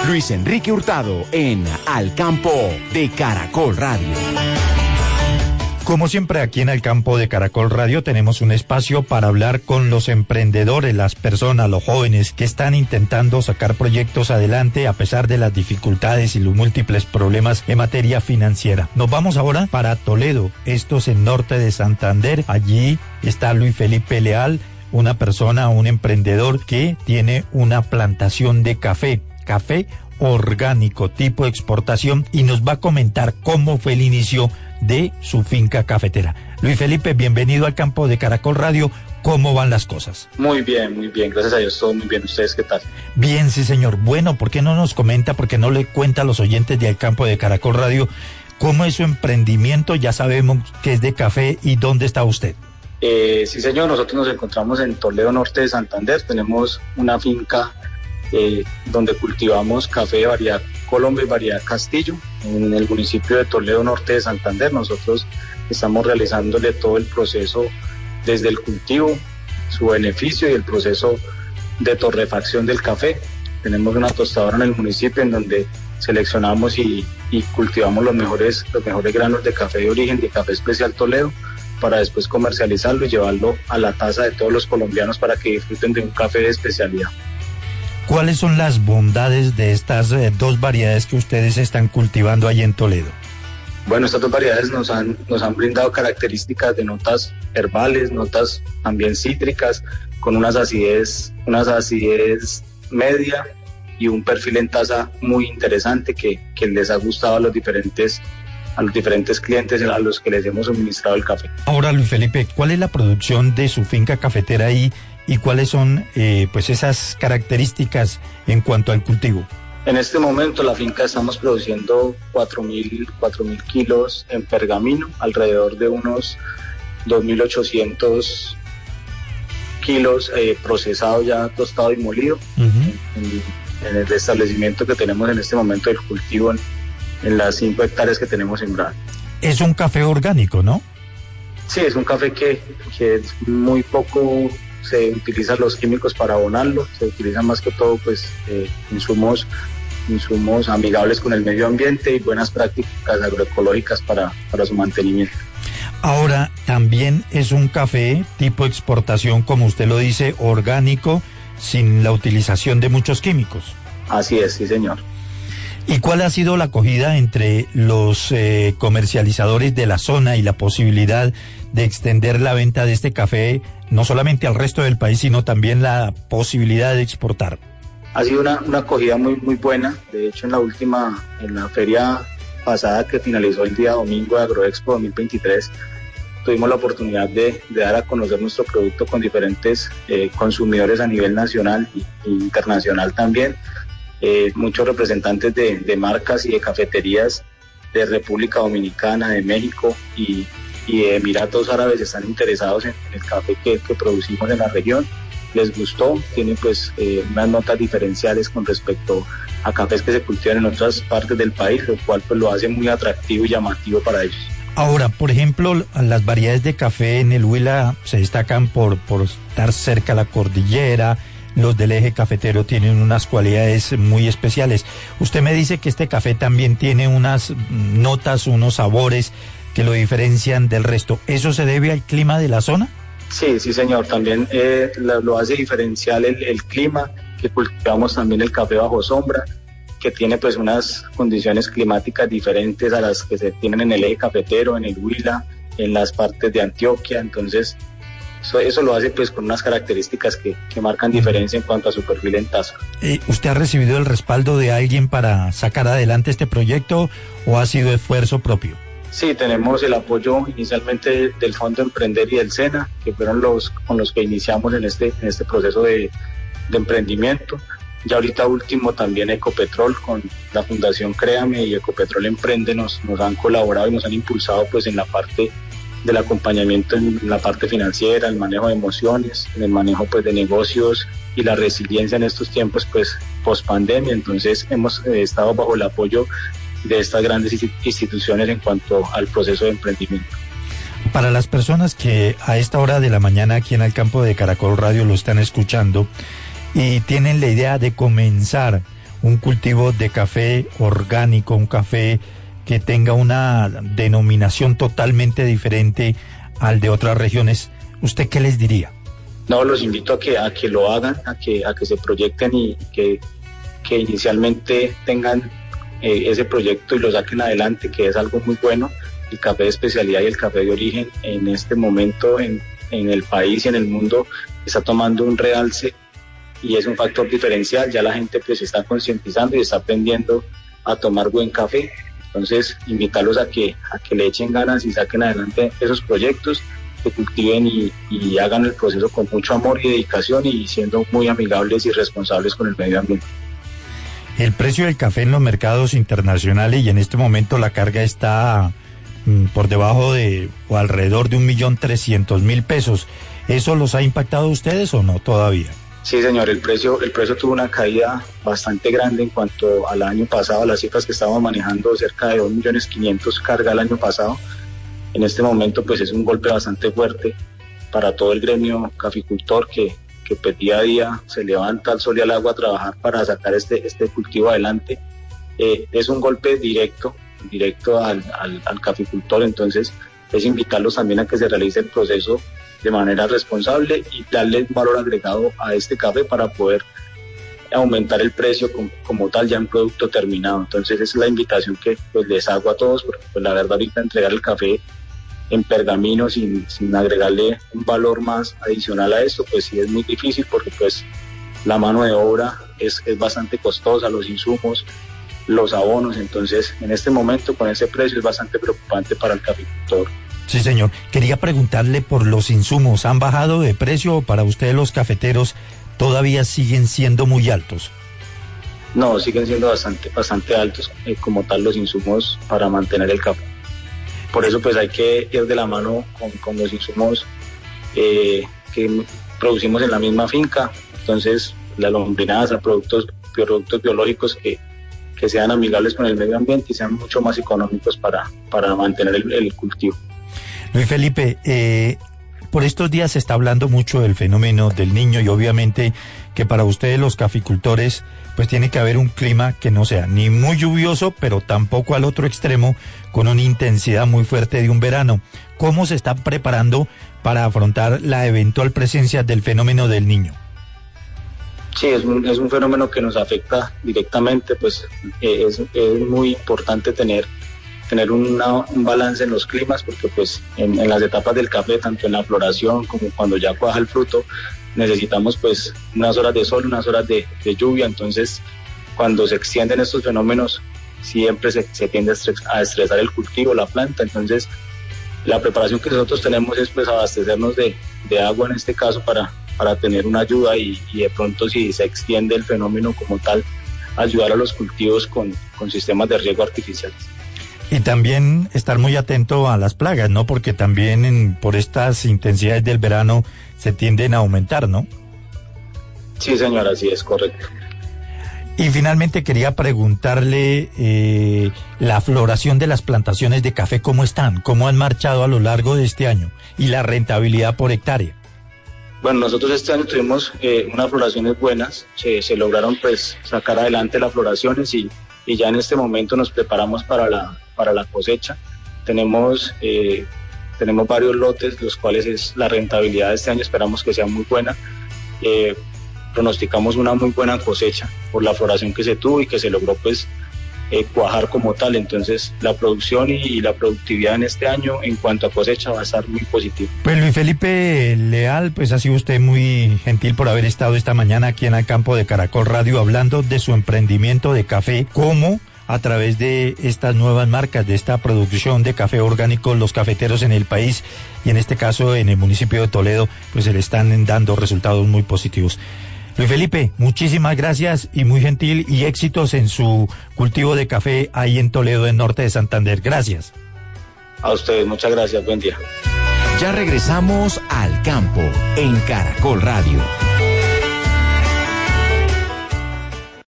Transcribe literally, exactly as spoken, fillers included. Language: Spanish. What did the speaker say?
Luis Enrique Hurtado en Al Campo de Caracol Radio. Como siempre, aquí en el campo de Caracol Radio tenemos un espacio para hablar con los emprendedores, las personas, los jóvenes que están intentando sacar proyectos adelante a pesar de las dificultades y los múltiples problemas en materia financiera. Nos vamos ahora para Toledo, esto es en norte de Santander. Allí está Luis Felipe Leal, una persona, un emprendedor que tiene una plantación de café, café orgánico tipo exportación, y nos va a comentar cómo fue el inicio de su finca cafetera. Luis Felipe, bienvenido al campo de Caracol Radio. ¿Cómo van las cosas? Muy bien, muy bien, gracias a Dios, todo muy bien. ¿Ustedes qué tal? Bien, sí señor. Bueno, ¿por qué no nos comenta, por qué no le cuenta a los oyentes de Al Campo de Caracol Radio cómo es su emprendimiento? Ya sabemos que es de café, y ¿dónde está usted? Eh, sí señor, nosotros nos encontramos en Toledo, norte de Santander. Tenemos una finca eh, donde cultivamos café de variedad Colombia y variedad Castillo, en el municipio de Toledo, norte de Santander. Nosotros estamos realizándole todo el proceso desde el cultivo, su beneficio y el proceso de torrefacción del café. Tenemos una tostadora en el municipio en donde seleccionamos y, y cultivamos los mejores, los mejores granos de café de origen, de café especial Toledo, para después comercializarlo y llevarlo a la taza de todos los colombianos para que disfruten de un café de especialidad. ¿Cuáles son las bondades de estas eh, dos variedades que ustedes están cultivando ahí en Toledo? Bueno, estas dos variedades nos han, nos han brindado características de notas herbales, notas también cítricas, con unas acidez, unas acidez media y un perfil en taza muy interesante que, que les ha gustado a los diferentes a los diferentes clientes a los que les hemos suministrado el café. Ahora, Luis Felipe, ¿cuál es la producción de su finca cafetera ahí y cuáles son eh, pues esas características en cuanto al cultivo? En este momento la finca estamos produciendo cuatro mil kilos en pergamino, alrededor de unos dos mil ochocientos kilos eh, procesado ya, tostado y molido, uh-huh. en, en el establecimiento que tenemos en este momento del cultivo en, en las cinco hectáreas que tenemos sembradas. Es un café orgánico, ¿no? Sí, es un café que, que es muy poco, se utilizan los químicos para abonarlo, se utilizan más que todo pues eh, insumos, insumos amigables con el medio ambiente y buenas prácticas agroecológicas para, para su mantenimiento. Ahora, también es un café tipo exportación, como usted lo dice, orgánico, sin la utilización de muchos químicos. Así es, sí señor. ¿Y cuál ha sido la acogida entre los eh, comercializadores de la zona y la posibilidad de extender la venta de este café no solamente al resto del país, sino también la posibilidad de exportar? Ha sido una, una acogida muy muy buena. De hecho, en la última, en la feria pasada que finalizó el día domingo de Agroexpo dos mil veintitrés, tuvimos la oportunidad de, de dar a conocer nuestro producto con diferentes eh, consumidores a nivel nacional e internacional también. Eh, muchos representantes de, de marcas y de cafeterías de República Dominicana, de México y, y de Emiratos Árabes están interesados en, en el café que, que producimos en la región. Les gustó, tienen pues eh, unas notas diferenciales con respecto a cafés que se cultivan en otras partes del país, lo cual pues lo hace muy atractivo y llamativo para ellos. Ahora, por ejemplo, las variedades de café en el Huila se destacan por, por estar cerca a la cordillera. Los del eje cafetero tienen unas cualidades muy especiales. Usted me dice que este café también tiene unas notas, unos sabores que lo diferencian del resto. ¿Eso se debe al clima de la zona? Sí, sí señor, también eh, lo, lo hace diferencial el, el clima, que cultivamos también el café bajo sombra, que tiene pues unas condiciones climáticas diferentes a las que se tienen en el eje cafetero, en el Huila, en las partes de Antioquia. Entonces Eso, eso lo hace pues con unas características que, que marcan diferencia en cuanto a su perfil en taza. Eh, ¿Usted ha recibido el respaldo de alguien para sacar adelante este proyecto o ha sido esfuerzo propio? Sí, tenemos el apoyo inicialmente del Fondo Emprender y del SENA, que fueron los con los que iniciamos en este, en este proceso de, de emprendimiento. Ya ahorita último también Ecopetrol con la Fundación Créame y Ecopetrol Emprende nos, nos han colaborado y nos han impulsado pues en la parte del acompañamiento en la parte financiera, el manejo de emociones, en el manejo pues de negocios y la resiliencia en estos tiempos pues post pandemia. Entonces hemos eh, estado bajo el apoyo de estas grandes instituciones en cuanto al proceso de emprendimiento. Para las personas que a esta hora de la mañana aquí en el campo de Caracol Radio lo están escuchando y tienen la idea de comenzar un cultivo de café orgánico, un café que tenga una denominación totalmente diferente al de otras regiones, ¿usted qué les diría? No, los invito a que a que lo hagan, a que a que se proyecten y que, que inicialmente tengan eh, ese proyecto y lo saquen adelante, que es algo muy bueno. El café de especialidad y el café de origen en este momento en, en el país y en el mundo está tomando un realce y es un factor diferencial. Ya la gente pues se está concientizando y está aprendiendo a tomar buen café. Entonces, invitarlos a que a que le echen ganas y saquen adelante esos proyectos, que cultiven y, y hagan el proceso con mucho amor y dedicación y siendo muy amigables y responsables con el medio ambiente. El precio del café en los mercados internacionales y en este momento la carga está mm, por debajo de o alrededor de un millón trescientos mil pesos. ¿Eso los ha impactado a ustedes o no todavía? Sí, señor, el precio, el precio tuvo una caída bastante grande en cuanto al año pasado. Las cifras que estábamos manejando, cerca de dos millones quinientos carga el año pasado. En este momento pues es un golpe bastante fuerte para todo el gremio caficultor que, que pues, día a día se levanta al sol y al agua a trabajar para sacar este, este cultivo adelante. Eh, es un golpe directo, directo al, al, al caficultor, entonces es invitarlos también a que se realice el proceso de manera responsable y darle valor agregado a este café para poder aumentar el precio como, como tal ya en producto terminado. Entonces esa es la invitación que pues, les hago a todos, porque pues, la verdad ahorita entregar el café en pergamino sin, sin agregarle un valor más adicional a esto, pues sí es muy difícil porque pues la mano de obra es, es bastante costosa, los insumos, los abonos, entonces en este momento con ese precio es bastante preocupante para el caficultor. Sí, señor. Quería preguntarle por los insumos. ¿Han bajado de precio o para ustedes los cafeteros todavía siguen siendo muy altos? No, siguen siendo bastante, bastante altos eh, como tal los insumos para mantener el café. Por eso pues hay que ir de la mano con, con los insumos eh, que producimos en la misma finca. Entonces la lombrinaza, productos, productos biológicos que, que sean amigables con el medio ambiente y sean mucho más económicos para, para mantener el, el cultivo. Luis Felipe, eh, por estos días se está hablando mucho del fenómeno del Niño y obviamente que para ustedes los caficultores pues tiene que haber un clima que no sea ni muy lluvioso pero tampoco al otro extremo con una intensidad muy fuerte de un verano. ¿Cómo se está preparando para afrontar la eventual presencia del fenómeno del Niño? Sí, es un, es un fenómeno que nos afecta directamente, pues eh, es, es muy importante tener tener una, un balance en los climas, porque pues en, en las etapas del café, tanto en la floración como cuando ya cuaja el fruto, necesitamos pues unas horas de sol, unas horas de, de lluvia. Entonces cuando se extienden estos fenómenos siempre se, se tiende a, estres, a estresar el cultivo, la planta. Entonces la preparación que nosotros tenemos es pues abastecernos de, de agua en este caso para, para tener una ayuda y, y de pronto si se extiende el fenómeno como tal, ayudar a los cultivos con, con sistemas de riego artificiales. Y también estar muy atento a las plagas, ¿no? Porque también en, por estas intensidades del verano se tienden a aumentar, ¿no? Sí, señora, sí es correcto. Y finalmente quería preguntarle eh, la floración de las plantaciones de café, ¿cómo están? ¿Cómo han marchado a lo largo de este año? Y la rentabilidad por hectárea. Bueno, nosotros este año tuvimos eh, unas floraciones buenas, se, se lograron pues sacar adelante las floraciones y, y ya en este momento nos preparamos para la para la cosecha. Tenemos eh, tenemos varios lotes, los cuales es la rentabilidad de este año esperamos que sea muy buena. Eh, pronosticamos una muy buena cosecha por la floración que se tuvo y que se logró pues eh, cuajar como tal. Entonces la producción y, y la productividad en este año en cuanto a cosecha va a estar muy positiva. Pues Luis Felipe Leal, pues ha sido usted muy gentil por haber estado esta mañana aquí en el campo de Caracol Radio hablando de su emprendimiento de café, cómo a través de estas nuevas marcas, de esta producción de café orgánico, los cafeteros en el país y en este caso en el municipio de Toledo, pues se le están dando resultados muy positivos. Luis Felipe, muchísimas gracias y muy gentil y éxitos en su cultivo de café ahí en Toledo, en norte de Santander. Gracias. A ustedes, muchas gracias, buen día. Ya regresamos al campo en Caracol Radio.